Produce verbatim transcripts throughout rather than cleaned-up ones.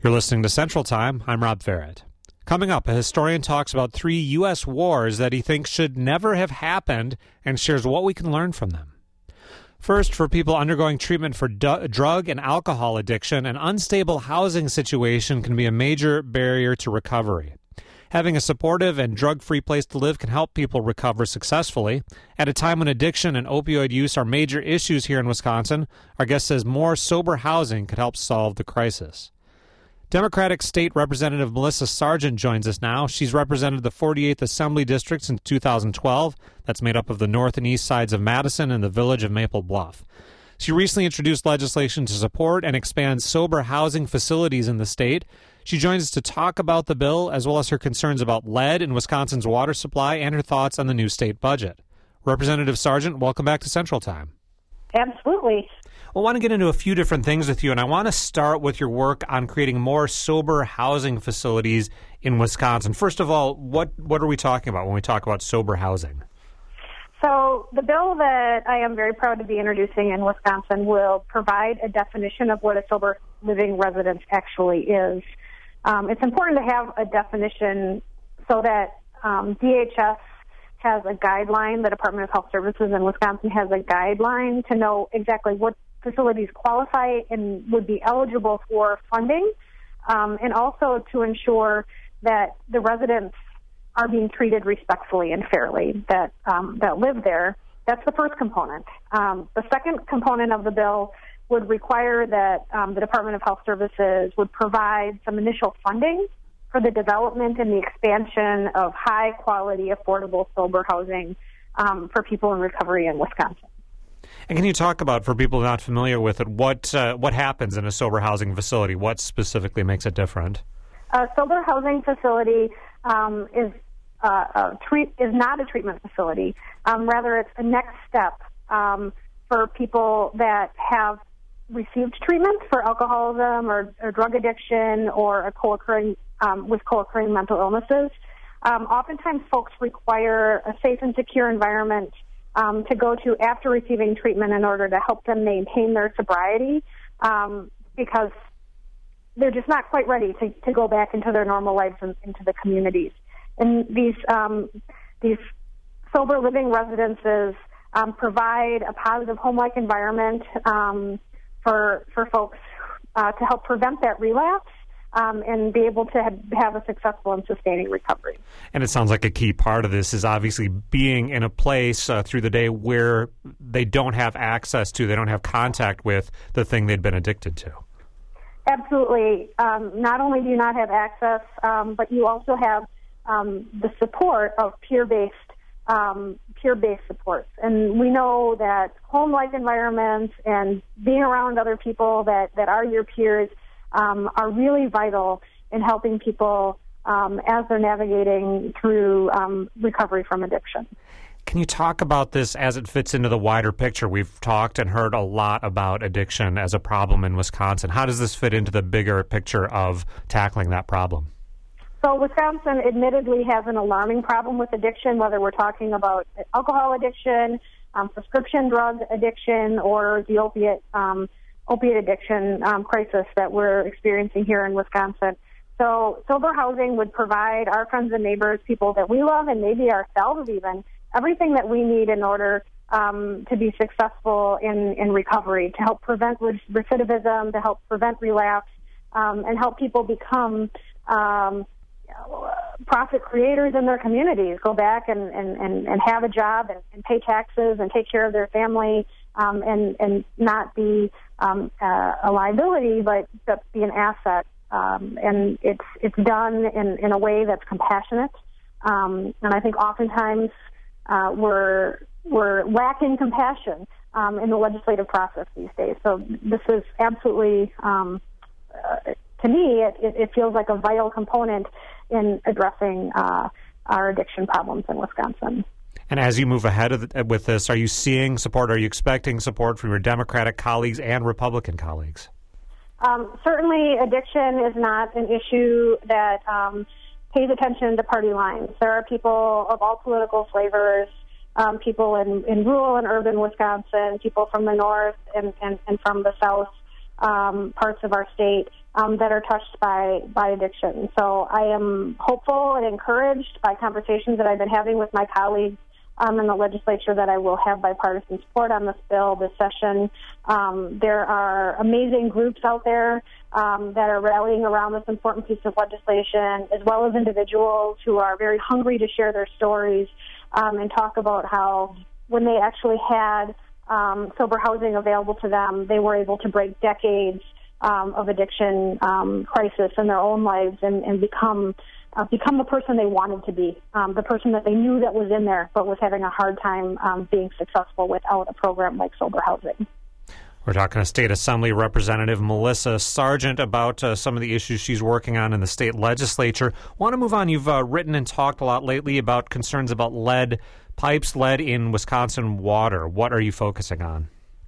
You're listening to Central Time. I'm Rob Farrett. Coming up, a historian talks about three U S wars that he thinks should never have happened and shares what we can learn from them. First, for people undergoing treatment for du- drug and alcohol addiction, an unstable housing situation can be a major barrier to recovery. Having a supportive and drug-free place to live can help people recover successfully. At a time when addiction and opioid use are major issues here in Wisconsin, our guest says more sober housing could help solve the crisis. Democratic State Representative Melissa Sargent joins us now. She's represented the forty-eighth Assembly District since two thousand twelve. That's made up of the north and east sides of Madison and the village of Maple Bluff. She recently introduced legislation to support and expand sober housing facilities in the state. She joins us to talk about the bill, as well as her concerns about lead in Wisconsin's water supply and her thoughts on the new state budget. Representative Sargent, welcome back to Central Time. Absolutely. I want to get into a few different things with you, and I want to start with your work on creating more sober housing facilities in Wisconsin. First of all, what, what are we talking about when we talk about sober housing? So the bill that I am very proud to be introducing in Wisconsin will provide a definition of what a sober living residence actually is. Um, it's important to have a definition so that um, D H S has a guideline, the Department of Health Services in Wisconsin has a guideline to know exactly what facilities qualify and would be eligible for funding, um, and also to ensure that the residents are being treated respectfully and fairly that um, that live there. That's the first component. Um, the second component of the bill would require that um, the Department of Health Services would provide some initial funding for the development and the expansion of high-quality, affordable, sober housing um, for people in recovery in Wisconsin. And can you talk about, for people not familiar with it, what uh, what happens in a sober housing facility? What specifically makes it different? A sober housing facility um, is uh, a treat is not a treatment facility. Um, rather, it's a next step um, for people that have received treatment for alcoholism or, or drug addiction or a co-occurring um, with co-occurring mental illnesses. Um, oftentimes, folks require a safe and secure environment Um, to go to after receiving treatment in order to help them maintain their sobriety um, because they're just not quite ready to, to go back into their normal lives and into the communities. And these um, these sober living residences um, provide a positive home-like environment um, for for folks uh, to help prevent that relapse. Um, and be able to have, have a successful and sustaining recovery. And it sounds like a key part of this is obviously being in a place uh, through the day where they don't have access to, they don't have contact with the thing they'd been addicted to. Absolutely. Um, not only do you not have access, um, but you also have um, the support of peer-based um, peer-based supports. And we know that home-like environments and being around other people that, that are your peers Um, are really vital in helping people um, as they're navigating through um, recovery from addiction. Can you talk about this as it fits into the wider picture? We've talked and heard a lot about addiction as a problem in Wisconsin. How does this fit into the bigger picture of tackling that problem? So Wisconsin admittedly has an alarming problem with addiction, whether we're talking about alcohol addiction, um, prescription drug addiction, or the opiate um opiate addiction um, crisis that we're experiencing here in Wisconsin. So sober housing would provide our friends and neighbors, people that we love, and maybe ourselves even, everything that we need in order um, to be successful in, in recovery, to help prevent recidivism, to help prevent relapse, um, and help people become um, profit creators in their communities, go back and, and, and, and have a job and, and pay taxes and take care of their family, um, and, and not be um, uh, a liability, but, but be an asset. Um, and it's it's done in, in a way that's compassionate. Um, and I think oftentimes uh, we're we're lacking compassion um, in the legislative process these days. So this is absolutely, um, uh, to me, it, it feels like a vital component in addressing uh, our addiction problems in Wisconsin. And as you move ahead of the, with this, are you seeing support, are you expecting support from your Democratic colleagues and Republican colleagues? Um, certainly addiction is not an issue that um, pays attention to party lines. There are people of all political flavors, um, people in, in rural and urban Wisconsin, people from the north and, and, and from the south, um, parts of our state um, that are touched by, by addiction. So I am hopeful and encouraged by conversations that I've been having with my colleagues um, in the legislature that I will have bipartisan support on this bill this session. Um, there are amazing groups out there um, that are rallying around this important piece of legislation, as well as individuals who are very hungry to share their stories um, and talk about how when they actually had um, sober housing available to them, they were able to break decades um, of addiction um, crisis in their own lives and, and become uh, become the person they wanted to be, um, the person that they knew that was in there but was having a hard time um, being successful without a program like sober housing. We're talking to State Assembly Representative Melissa Sargent about uh, some of the issues she's working on in the state legislature. I want to move on. You've uh, written and talked a lot lately about concerns about lead pipes, lead in Wisconsin water. What are you focusing on?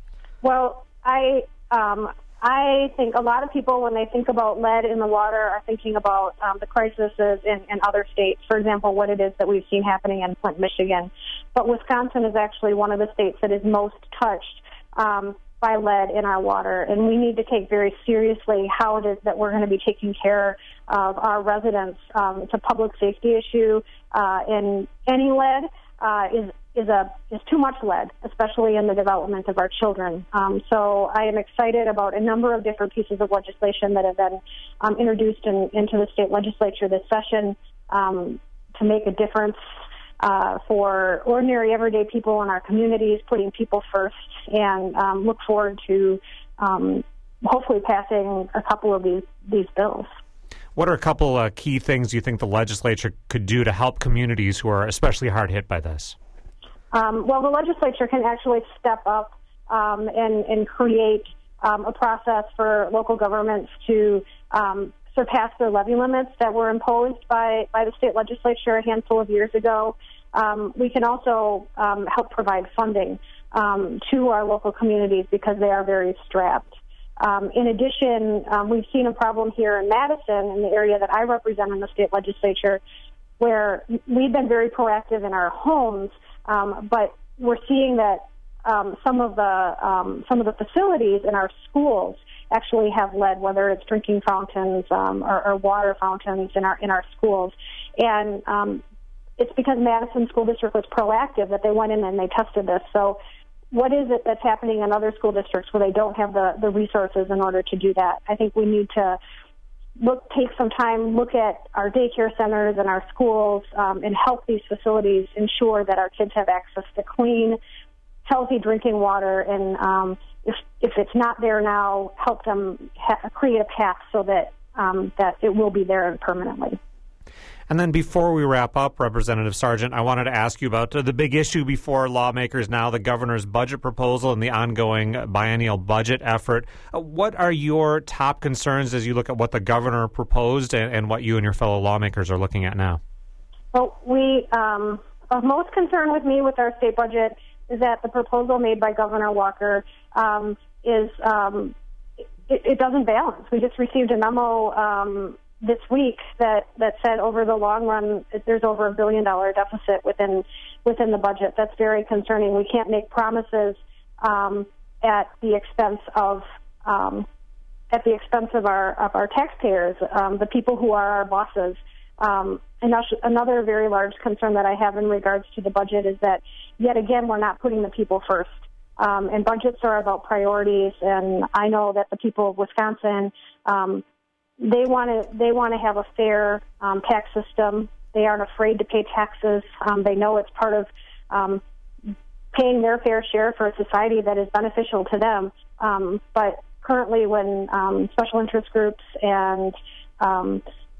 Well, I um, I think a lot of people, when they think about lead in the water, are thinking about um, the crises in, in other states. For example, what it is that we've seen happening in Flint, Michigan. But Wisconsin is actually one of the states that is most touched um, by lead in our water, and we need to take very seriously how it is that we're going to be taking care of our residents. Um, it's a public safety issue, uh, and any lead uh, is is a is too much lead, especially in the development of our children. Um, so I am excited about a number of different pieces of legislation that have been um, introduced in, into the state legislature this session um, to make a difference Uh, for ordinary, everyday people in our communities, putting people first, and um, look forward to um, hopefully passing a couple of these, these bills. What are a couple uh, key things you think the legislature could do to help communities who are especially hard hit by this? Um, well, the legislature can actually step up um, and, and create um, a process for local governments to um, surpass their levy limits that were imposed by, by the state legislature a handful of years ago. Um, we can also um, help provide funding um, to our local communities because they are very strapped. Um, in addition, um, we've seen a problem here in Madison, in the area that I represent in the state legislature, where we've been very proactive in our homes, um, but we're seeing that um, some of the um, some of the facilities in our schools actually have lead, whether it's drinking fountains um, or, or water fountains in our in our schools, and um, it's because Madison School District was proactive that they went in and they tested this. So, what is it that's happening in other school districts where they don't have the, the resources in order to do that? I think we need to look, take some time, look at our daycare centers and our schools, um, and help these facilities ensure that our kids have access to clean, healthy drinking water, and um, if if it's not there now, help them ha- create a path so that um, that it will be there permanently. And then before we wrap up, Representative Sargent, I wanted to ask you about uh, the big issue before lawmakers now, the governor's budget proposal and the ongoing biennial budget effort. Uh, what are your top concerns as you look at what the governor proposed and, and what you and your fellow lawmakers are looking at now? Well, we um, are most concerned with me with our state budget is that the proposal made by Governor Walker um, is um, it, it doesn't balance. We just received a memo um, this week that, that said over the long run there's over a billion dollar deficit within within the budget. That's very concerning. We can't make promises um, at the expense of um, at the expense of our of our taxpayers, um, the people who are our bosses. Um, and another very large concern that I have in regards to the budget is that yet again we're not putting the people first. Um, and budgets are about priorities, and I know that the people of Wisconsin um, They want to they want to have a fair um, tax system. They aren't afraid to pay taxes. Um, they know it's part of um, paying their fair share for a society that is beneficial to them. Um, but currently, when um, special interest groups and um,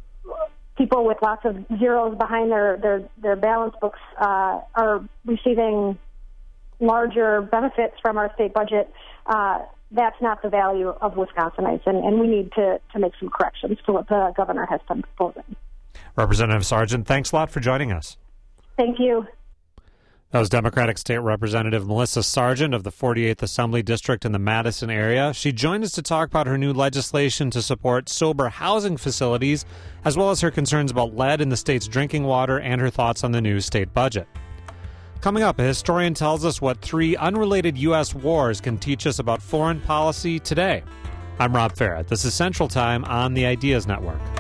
people with lots of zeros behind their their, their balance books uh, are receiving larger benefits from our state budget, uh, that's not the value of Wisconsinites, and, and we need to, to make some corrections to what the governor has been proposing. Representative Sargent, thanks a lot for joining us. Thank you. That was Democratic State Representative Melissa Sargent of the forty-eighth Assembly District in the Madison area. She joined us to talk about her new legislation to support sober housing facilities, as well as her concerns about lead in the state's drinking water and her thoughts on the new state budget. Coming up, a historian tells us what three unrelated U S wars can teach us about foreign policy today. I'm Rob Ferret. This is Central Time on the Ideas Network.